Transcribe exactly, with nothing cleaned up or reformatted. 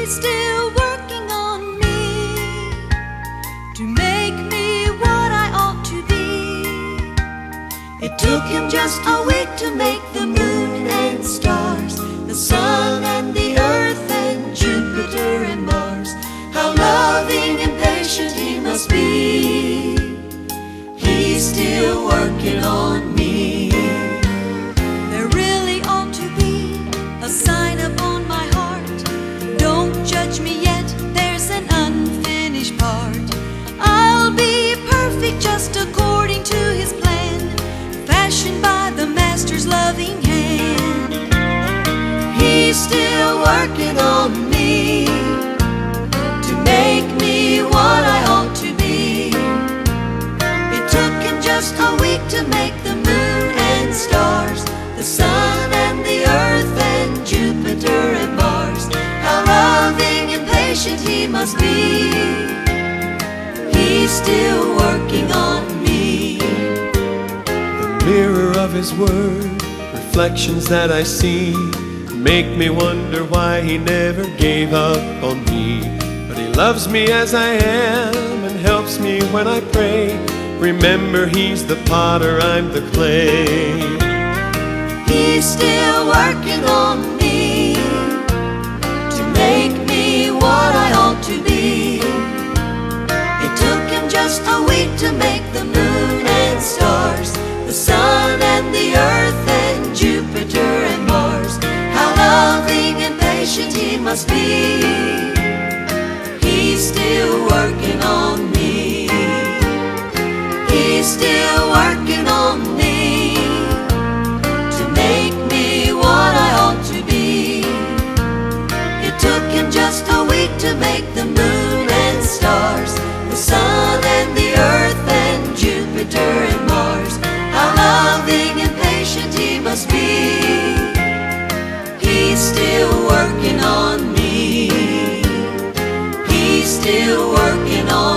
He's still working on me to make me what I ought to be. It took him just a week to make the moon and stars, the sun and the earth and Jupiter and Mars. How loving and patient he must be. He's still working on me. There really ought to be a sign upon my heart. Don't judge me yet, there's an unfinished part. I'll be perfect just according to his plan, fashioned by the Master's loving hand. He's still working on me to make me what I ought to be. It took him just a week to make the moon and stars, the sun and the earth and Jupiter and Mars. How loving and patient he must be. He's still working on me. The mirror of his word, reflections that I see, make me wonder why he never gave up on me. But he loves me as I am and helps me when I pray. Remember, he's the potter, I'm the clay. He's still working on me to make me what I ought to be. It took him just a week to make the moon and stars, the sun and the earth and Jupiter and Mars. How loving and patient he must be. He's still working on me. He's still working on me to make me what I ought to be. It took him just a week to make the moon and stars, the sun and the earth and Jupiter and Mars. How loving and patient he must be. He's still working on me. He's still working on me.